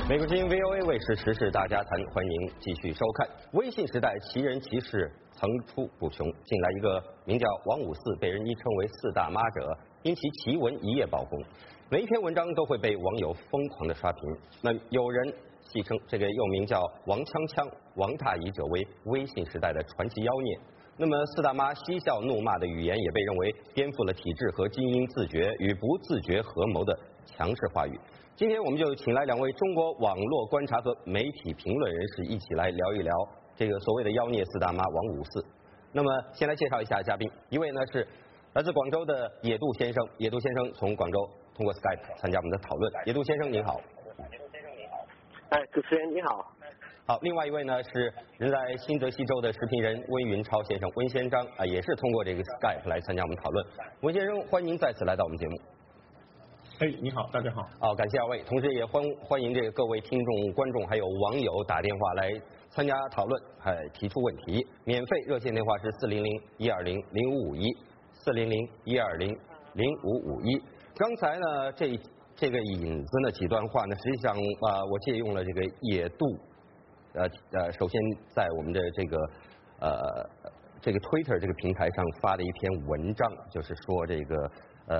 美国之音 VOA 卫视时事大家谈，欢迎您继续收看。微信时代奇人奇事层出不穷，近来一个名叫王五四，被人昵称为四大妈者，因其奇闻一夜爆红，每一篇文章都会被网友疯狂的刷屏。那有人戏称这个又名叫王锵锵、王大姨者为微信时代的传奇妖孽。那么四大妈嬉笑怒骂的语言也被认为颠覆了体制和精英自觉与不自觉合谋的强势话语。今天我们就请来两位中国网络观察和媒体评论人士一起来聊一聊这个所谓的妖孽四大妈王五四。那么先来介绍一下嘉宾，一位呢是来自广州的野渡先生，野渡先生从广州通过 Skype 参加我们的讨论。野渡先生您好。 主持人你好。 好，另外一位呢是人在新泽西州的时评人温云超先生，温先生也是通过这个 Skype 来参加我们讨论。温先生，欢迎您再次来到我们节目。 你好，大家好。 感谢二位，同时也欢迎这个各位听众、观众还有网友打电话来参加讨论，提出问题。免费热线电话是400-120-0551，400-120-0551。刚才呢这个引子呢几段话呢，实际上我借用了这个野渡，首先在我们的这个 Twitter 这个平台上发的一篇文章，就是说这个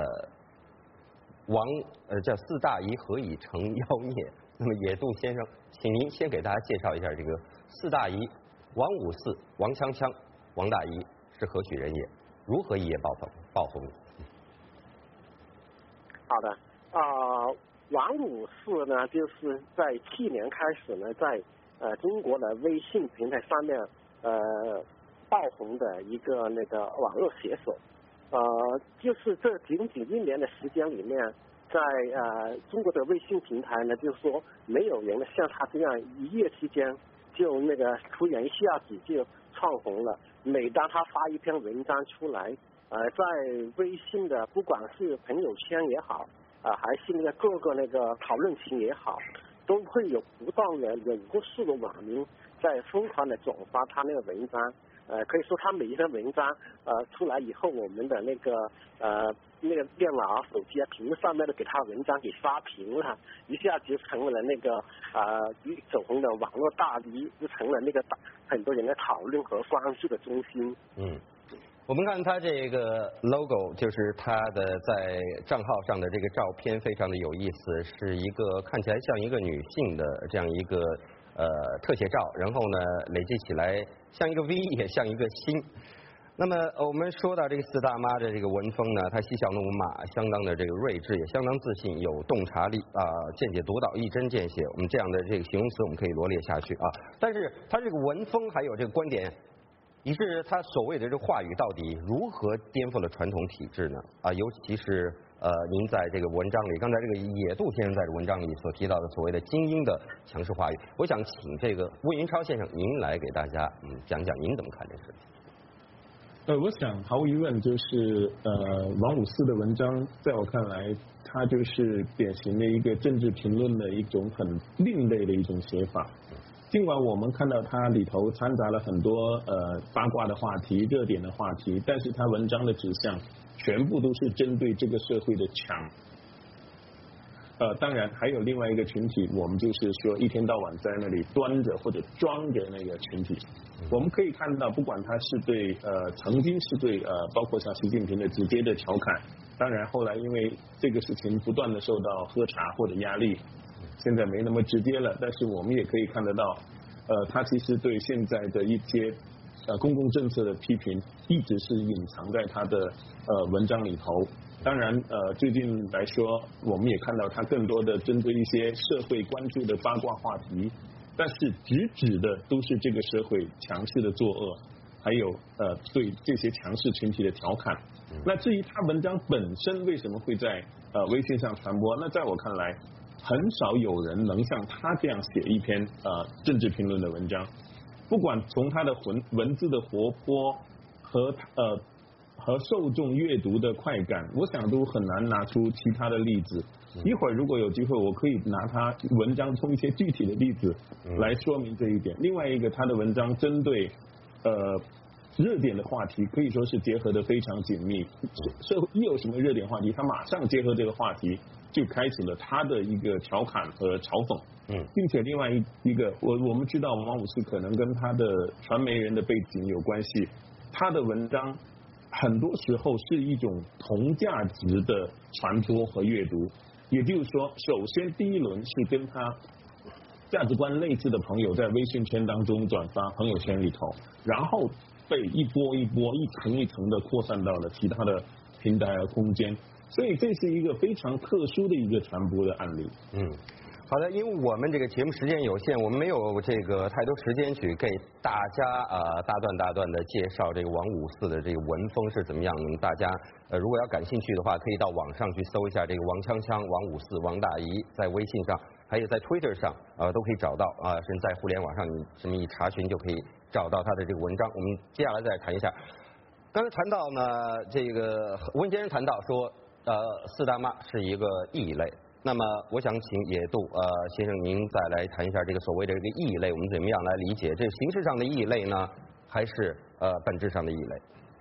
叫四大姨何以成妖孽？那么野渡先生，请您先给大家介绍一下这个四大姨王五四、王锵锵、王大姨是何许人也？如何一夜爆红？ 好的，王五四呢，就是在去年开始呢，在中国的微信平台上面爆红的一个那个网络写手。就是这仅仅1年的时间里面，在中国的微信平台呢，就是说没有人像他这样一夜之间就那个突然一下子就窜红了。每当他发一篇文章出来，在微信的不管是朋友圈也好，还是那个各个那个讨论群也好，都会有不断的有无数的网民在疯狂的转发他那个文章。可以说他每一篇文章出来以后，我们的那个电脑、手机屏幕上面都给他文章给刷屏了，一下就成为了那个走红的网络大 V， 就成了那个很多人的讨论和关注的中心。 我们看他这个 logo， 就是他的在账号上的这个照片非常的有意思，是一个看起来像一个女性的这样一个特写照，然后呢累积起来像一个 V 也像一个心。那么我们说到这个四大妈的这个文风呢，她嬉笑怒骂，相当的这个睿智，也相当自信，有洞察力见解独到，一针见血。我们这样的这个形容词我们可以罗列下去但是她这个文风还有这个观点，以致他所谓的这个话语到底如何颠覆了传统体制呢？尤其是您在这个文章里，刚才这个野渡先生在这文章里所提到的所谓的精英的强势话语，我想请这个温云超先生您来给大家讲讲您怎么看这事情。 我想毫无疑问就是王五四的文章，在我看来，他就是典型的一个政治评论的一种很另类的一种写法。尽管我们看到它里头掺杂了很多八卦的话题、热点的话题，但是它文章的指向全部都是针对这个社会的强。当然还有另外一个群体，我们就是说一天到晚在那里端着或者装着那个群体。我们可以看到，不管他是对曾经是对包括像习近平的直接的调侃，当然后来因为这个事情不断的受到喝茶或者压力，现在没那么直接了，但是我们也可以看得到，他其实对现在的一些公共政策的批评，一直是隐藏在他的文章里头。当然最近来说，我们也看到他更多的针对一些社会关注的八卦话题，但是直指的都是这个社会强势的作恶，还有对这些强势群体的调侃。那至于他文章本身为什么会在微信上传播，那在我看来，很少有人能像他这样写一篇政治评论的文章。不管从他的文字的活泼和受众阅读的快感，我想都很难拿出其他的例子。一会儿如果有机会，我可以拿他文章从一些具体的例子来说明这一点。另外一个，他的文章针对热点的话题可以说是结合的非常紧密。社会一有什么热点话题，他马上结合这个话题就开始了他的一个调侃和嘲讽。并且另外一个，我们知道王五四可能跟他的传媒人的背景有关系，他的文章很多时候是一种同价值的传播和阅读，也就是说，首先第一轮是跟他价值观类似的朋友在微信圈当中转发朋友圈里头，然后被一波一波、一层一层的扩散到了其他的平台和空间，所以这是一个非常特殊的一个传播的案例。 好的，因为我们这个节目时间有限，我们没有这个太多时间去给大家大段的介绍这个王五四的这个文风是怎么样的。大家如果要感兴趣的话，可以到网上去搜一下这个王锵锵、王五四、王大怡，在微信上还有在 Twitter 上都可以找到甚至在互联网上你这么一查询就可以找到他的这个文章。我们接下来再谈一下，刚才谈到呢，这个温先生谈到说四大妈是一个异类。那么，我想请野渡先生您再来谈一下这个所谓的这个异类，我们怎么样来理解？这形式上的异类呢，还是本质上的异类？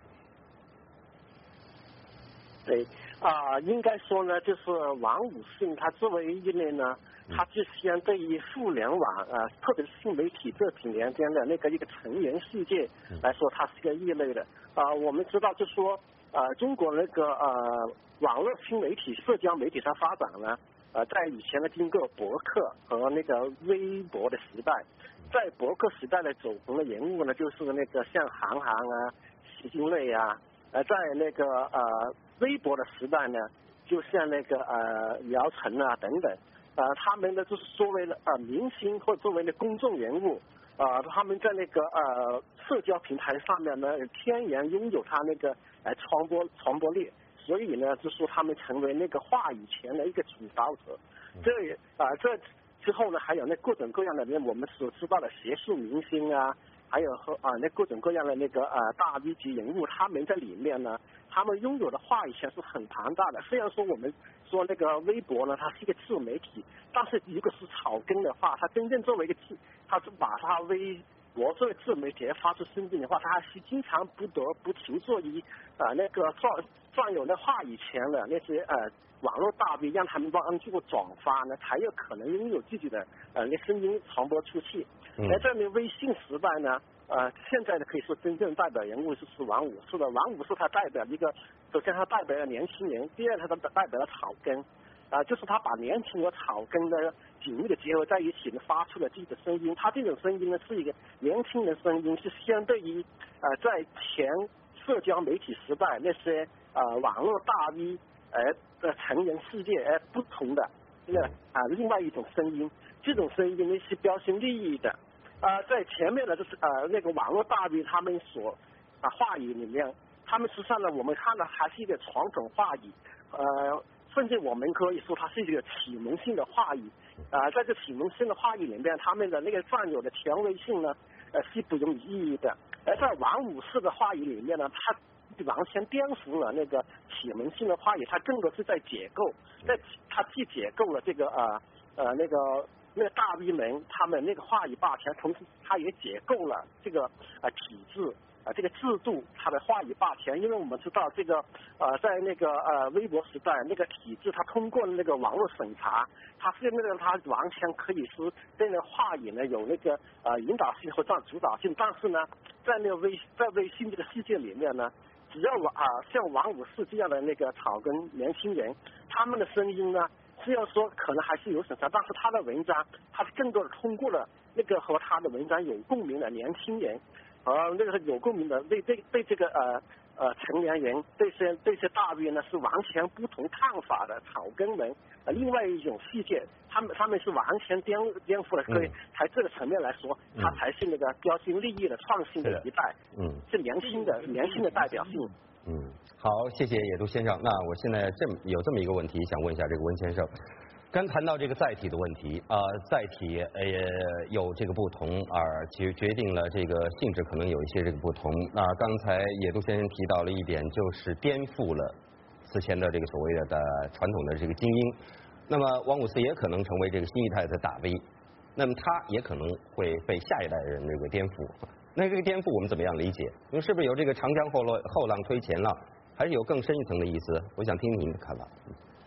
对应该说呢，就是王五四他作为异类呢，他就相对于互联网特别是新媒体这几年间的那个一个成人世界来说，他是一个异类的。我们知道，就说中国那个网络新媒体、社交媒体它发展呢。在以前呢，经过博客和那个微博的时代，在博客时代呢，走红的人物呢，就是那个像韩寒啊、徐静蕾啊，在那个微博的时代呢，就像那个姚晨啊等等，他们呢就是作为了明星或作为了公众人物，他们在那个社交平台上面呢，天然拥有他那个传播力。所以呢，就说他们成为那个话语权的一个主导者。这之后呢，还有那各种各样的我们所知道的学术明星啊，还有和那各种各样的那个大 V 级人物，他们在里面呢，他们拥有的话语权是很庞大的。虽然说我们说那个微博呢，它是一个自媒体，但是如果是草根的话，它真正作为一个它是把它微博作为自媒体发出声音的话，他还是经常不得不求助于那个占有那话语权的那些网络大 V， 让他们帮助转发呢，才有可能拥有自己的那声音传播出去。在这面微信时代呢，现在呢可以说真正代表人物就是王五四的。王五四他代表一个，首先他代表了年轻人，第二他代表了草根。就是他把年轻和草根的紧密的结合在一起呢，发出了自己的声音。他这种声音呢，是一个年轻人声音，是相对于在前社交媒体时代那些网络大 V 的成人世界不同的另外一种声音。这种声音呢是标新立异的。在前面呢，就是那个网络大 V 他们所话语里面，他们实际上呢，我们看的还是一个传统话语，甚至我们可以说它是一个启蒙性的话语。在这启蒙性的话语里面，他们的那个占有的权威性呢，是不容置疑的。而在王五四的话语里面呢，他完全颠覆了那个启蒙性的话语，他更多是在解构，他既解构了这个那个大 V 们他们那个话语霸权，同时他也解构了这个体制。这个制度它的话语霸权，因为我们知道这个在那个微博时代，那个体制它通过那个网络审查，它是那个它完全可以是对那个话语呢有那个引导性和占主导性，但是呢，在微信这个世界里面呢，只要像王五四这样的那个草根年轻人，他们的声音呢，虽然说可能还是有审查，但是他的文章，他是更多的通过了那个和他的文章有共鸣的年轻人。那个有共鸣的对这个成年人对些大 V 呢是完全不同看法的草根们，另外一种世界，他们是完全颠覆了。所以在这个层面来说，他才是那个标新立异的创新的一代，是年轻的代表性。 好，谢谢野渡先生。那我现在有这么一个问题想问一下这个温先生。刚谈到这个载体的问题载体有这个不同，决定了这个性质可能有一些这个不同。那刚才野渡先生提到了一点，就是颠覆了此前的这个所谓的传统的这个精英。那么王五四也可能成为这个新一代的大 V， 那么他也可能会被下一代人这个颠覆。那这个颠覆我们怎么样理解？因为是不是有这个长江后浪推前浪，还是有更深一层的意思？我想听您的看法。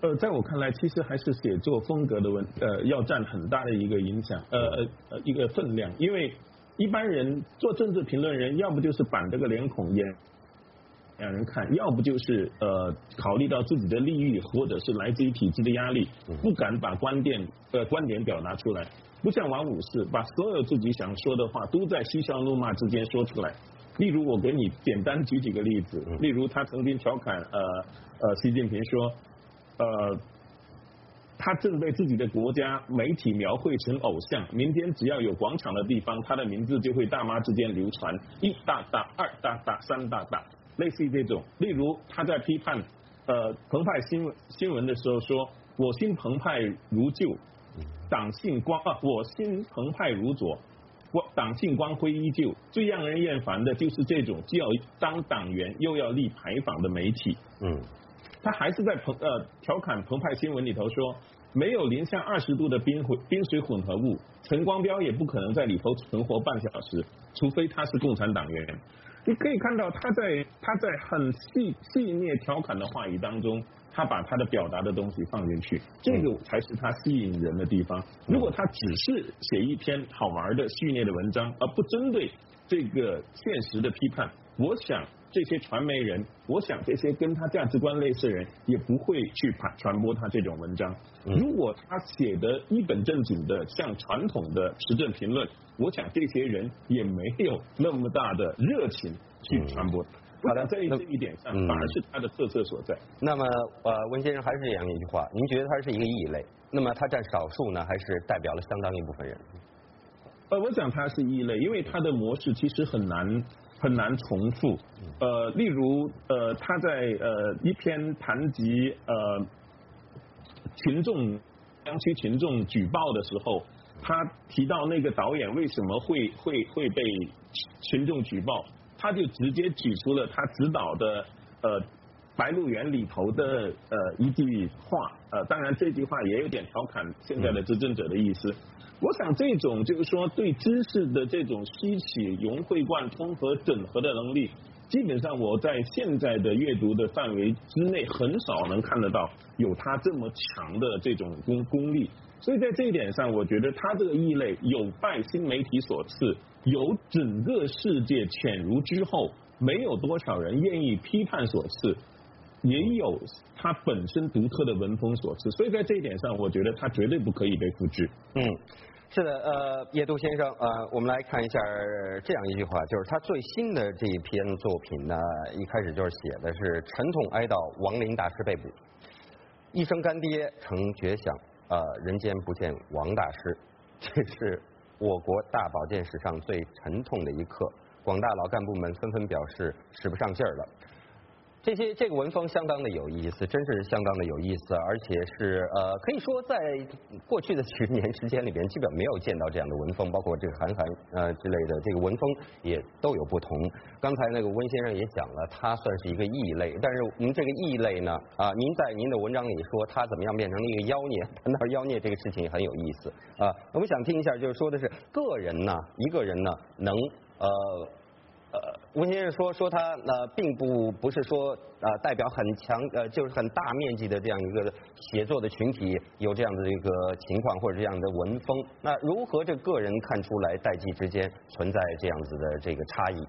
在我看来，其实还是写作风格的要占很大的一个影响，一个分量。因为一般人做政治评论人，要不就是板着个脸孔演让人看，要不就是考虑到自己的利益，或者是来自于体制的压力，不敢把观点表达出来。不像王五四，把所有自己想说的话都在嬉笑怒骂之间说出来。例如，我给你简单举几个例子，例如他曾经调侃习近平说，他正被自己的国家媒体描绘成偶像，明天只要有广场的地方，他的名字就会大妈之间流传1大大2大大3大大，类似于这种。例如他在批判澎湃新闻的时候说，我心澎湃如旧，我心澎湃如昨，党性光辉依旧。最让人厌烦的就是这种既要当党员又要立牌坊的媒体。他还是在调侃澎湃新闻里头说，没有零下20度的冰水混合物，陈光标也不可能在里头存活半小时，除非他是共产党员。你可以看到他在很细腻调侃的话语当中，他把他的表达的东西放进去，这个才是他吸引人的地方。如果他只是写一篇好玩的序列的文章，而不针对这个现实的批判，我想这些传媒人，我想这些跟他价值观类似的人也不会去传播他这种文章。如果他写的一本正经的像传统的时政评论，我想这些人也没有那么大的热情去传播。好的，在这一点上反而是他的特色所在。 那么温先生还是这样一句话，您觉得他是一个异类？那么他占少数呢，还是代表了相当一部分人？ 我想他是异类，因为他的模式其实很难重复。例如他在一篇谈及江区群众举报的时候，他提到那个导演为什么会被群众举报，他就直接举出了他指导的白鹿原里头的一句话，当然这句话也有点调侃现在的执政者的意思。我想这种就是说对知识的这种吸取、融会贯通和整合的能力，基本上我在现在的阅读的范围之内很少能看得到有他这么强的这种功力。所以在这一点上，我觉得他这个异类有拜新媒体所赐，有整个世界潜如之后没有多少人愿意批判所赐，也有他本身独特的文风所赐。所以在这一点上，我觉得他绝对不可以被复制。 是的，叶都先生，我们来看一下这样一句话，就是他最新的这一篇作品呢，一开始就是写的是沉痛哀悼王林大师被捕，一声干爹成绝响，人间不见王大师，这是我国大保健史上最沉痛的一刻，广大老干部们纷纷表示使不上劲儿了。这个文风相当的有意思，真是相当的有意思，而且是可以说在过去的几十年时间里边，基本没有见到这样的文风，包括这个韩寒之类的这个文风也都有不同。刚才那个温先生也讲了，他算是一个异类，但是我们这个异类呢，您在您的文章里说他怎么样变成了一个妖孽，谈到妖孽这个事情很有意思我们想听一下，就是说的是个人呢，一个人呢能温先生说他并不是说代表很强就是很大面积的这样一个写作的群体有这样的一个情况或者这样的文风，那如何这个人看出来代际之间存在这样子的这个差异？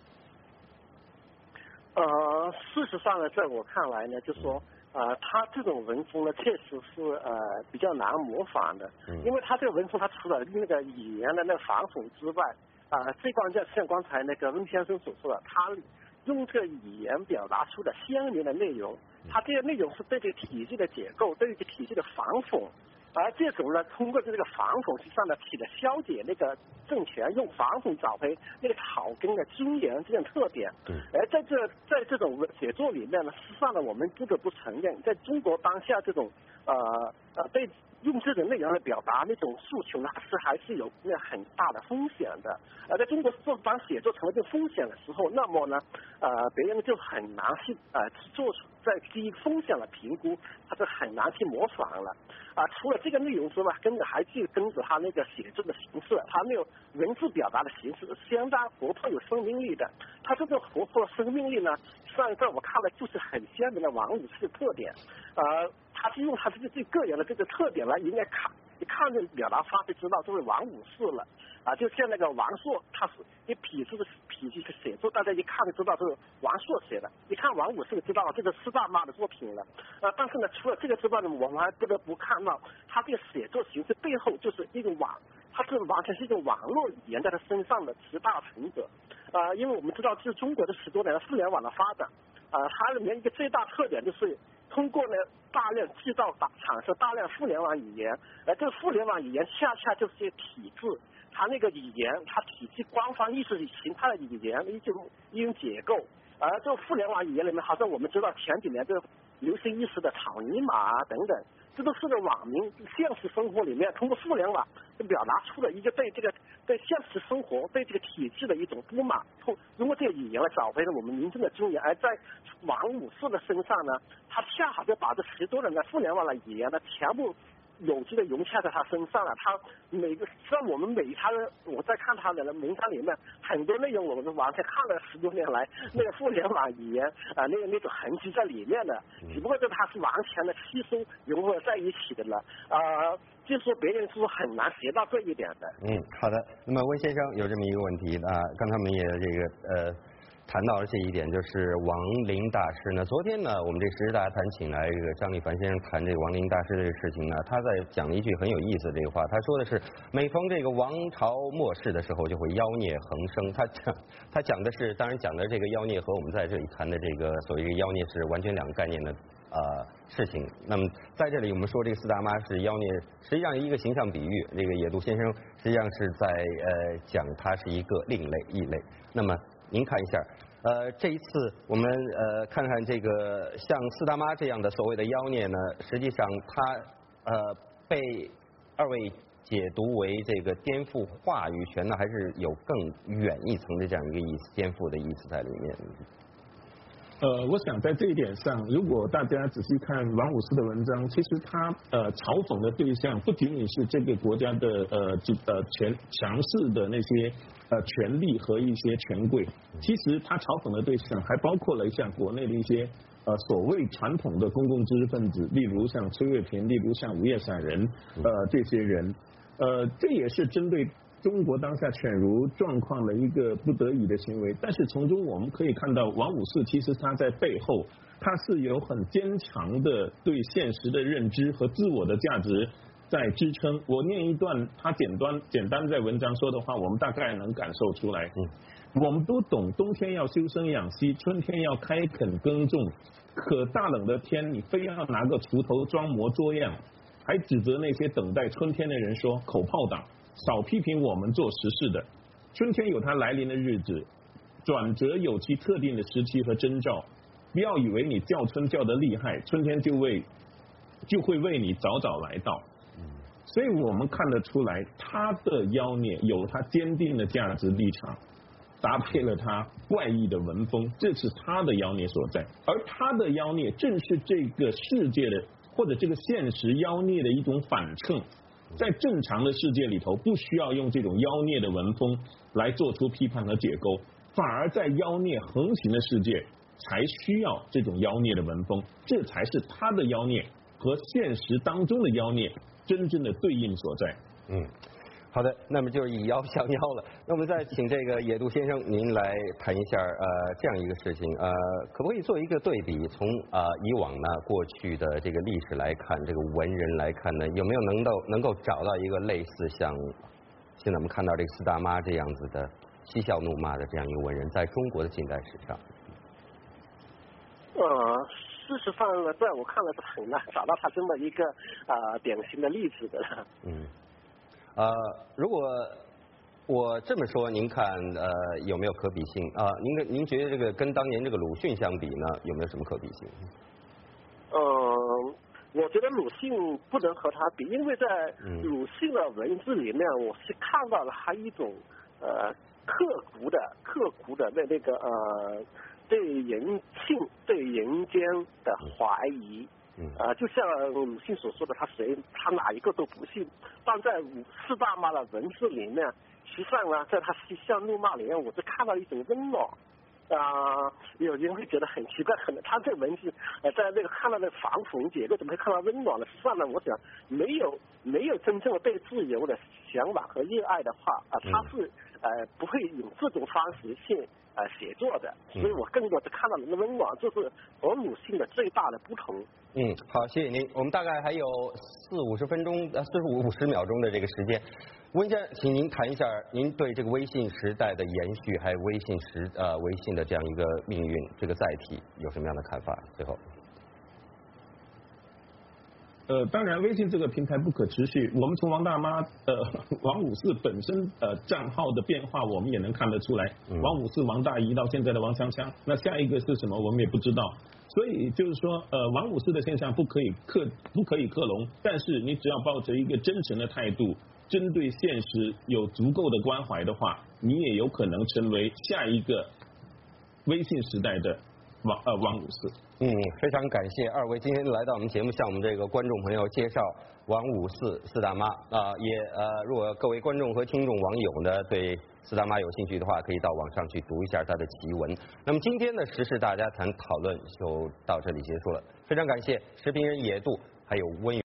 事实上呢，在我看来呢，就说他这种文风呢，确实是比较难模仿的，因为他这个文风，他除了那个语言的那个反讽之外，最关键像刚才那个温先生所说的，他用这个语言表达出的鲜明的内容，他这些内容是对这个体系的结构，对这个体系的反讽。而这种呢，通过这个反讽，实际上呢，起了消解那个政权用反讽找回那个草根的尊严这种特点。而在这种写作里面呢，实际上呢，我们不得不承认，在中国当下这种对用这种内容来表达那种诉求呢，还是有那很大的风险的。在中国当写作成为这个风险的时候，那么呢，别人就很难去做出在基于风险的评估，他就很难去模仿了。 除了这个内容之外，跟着还跟着他那个写作的形式，他那种文字表达的形式相当活泼有生命力的。他这种活泼生命力呢，上一在我看来就是很鲜明的王武士的特点。他是用他这个最个人的这个特点来，应该一看这表达方式知道这位王武士了。就像那个王朔，他是一痞子的写作，大家一看就知道这是王朔写的。一看王武士就知道这个四大妈的作品了。但是呢，除了这个之外呢，我们还不得不看到他这个写作形式背后就是一种他这完全是一种网络语言在他身上的集大成者。因为我们知道，就是中国的10多年的互联网的发展，它里面一个最大特点就是通过呢大量制造产生大量互联网语言，而这个互联网语言恰恰就是一些体制。它那个语言，它体系官方意识形态的语言一种结构，而这个互联网语言里面，好像我们知道前几年这个流行一时的草泥马等等，这都是个网民现实生活里面通过互联网表达出的一个对现实生活对这个体制的一种不满，通过这个语言来找回了我们民众的尊严。而在王武士的身上呢，他恰好就把这10多年的互联网的语言呢全部有机的融洽在他身上了。他像我们我在看他的文章里面很多内容，我们完全看了10多年来那个互联网语言那种痕迹在里面的，只不过他是完全的吸收融合在一起的了。就是说别人是很难学到这一点的。 好的。那么温先生有这么一个问题刚才我们也谈到了这一点，就是王林大师呢。昨天呢，我们这时事大家谈请来这个张立凡先生谈这个王林大师这个事情呢，他在讲了一句很有意思的这个话，他说的是每逢这个王朝末世的时候，就会妖孽横生。他讲的是，当然讲的这个妖孽和我们在这里谈的这个所谓的妖孽是完全两个概念的事情。那么在这里我们说这个四大妈是妖孽，实际上一个形象比喻，这个野渡先生实际上是在讲他是一个另类异类。那么您看一下，这一次我们看看这个像四大妈这样的所谓的妖孽呢，实际上它被二位解读为这个颠覆话语权呢，还是有更远一层的这样一个意思，颠覆的意思在里面。 我想在这一点上，如果大家仔细看王武士的文章，其实他嘲讽的对象不仅仅是这个国家的强势的那些权力和一些权贵，其实他嘲讽的对象还包括了像国内的一些所谓传统的公共知识分子，例如像崔卫平，例如像吴业散人这些人，这也是针对中国当下犬儒状况的一个不得已的行为。但是从中我们可以看到，王武士其实他在背后他是有很坚强的对现实的认知和自我的价值在支撑。我念一段他简单在文章说的话，我们大概能感受出来。我们都懂冬天要修身养息，春天要开垦耕种，可大冷的天你非要拿个锄头装模作样，还指责那些等待春天的人说口炮党，少批评我们做实事的。春天有它来临的日子，转折有其特定的时期和征兆，不要以为你叫春叫得厉害，春天就会为你早早来到。所以我们看得出来，他的妖孽有他坚定的价值立场，搭配了他怪异的文风，这是他的妖孽所在。而他的妖孽正是这个世界的或者这个现实妖孽的一种反衬。在正常的世界里头，不需要用这种妖孽的文风来做出批判和解构，反而在妖孽横行的世界才需要这种妖孽的文风，这才是他的妖孽和现实当中的妖孽真正的对应所在。 好的，那么就是以妖降妖了。那我们再请这个野渡先生您来谈一下这样一个事情，可不可以做一个对比？从以往呢过去的这个历史来看，这个文人来看呢，有没有能够找到一个类似像现在我们看到这个四大妈这样子的嬉笑怒骂的这样一个文人，在中国的近代史上？ 事实上呢，在我看来是很难找到他这么一个典型的例子的。 如果我这么说，您看有没有可比性啊？您觉得这个跟当年这个鲁迅相比呢，有没有什么可比性？ 我觉得鲁迅不能和他比，因为在鲁迅的文字里面，我是看到了他一种刻骨的那个对人性、对人间的怀疑。 就像鲁迅所说的，他哪一个都不信。但在四大妈的文字里面，实际上呢，在他嬉笑怒骂里面，我就看到一种温暖。有人会觉得很奇怪，可能他这文字在那个看到那防缝结构，怎么会看到温暖呢？实际上呢，我想没有真正的对自由的向往和热爱的话他是不会用这种方式去写作的。所以我更多的看到那温暖，这是和鲁迅的最大的不同。 好，谢谢您。我们大概还有45秒钟的这个时间。温先生，请您谈一下您对这个微信时代的延续，还有微信的这样一个命运，这个载体有什么样的看法？最后。 当然，微信这个平台不可持续。我们从王大妈王五四本身账号的变化，我们也能看得出来。王五四、王大姨到现在的王锵锵，那下一个是什么，我们也不知道。所以就是说，王五四的现象不可以克隆，但是你只要抱着一个真诚的态度，针对现实有足够的关怀的话，你也有可能成为下一个微信时代的王五四。 非常感谢二位今天来到我们节目，向我们这个观众朋友介绍王五四四大妈如果各位观众和听众网友呢对四大妈有兴趣的话，可以到网上去读一下她的奇文。那么今天的时事大家谈讨论就到这里结束了，非常感谢时评人野渡还有温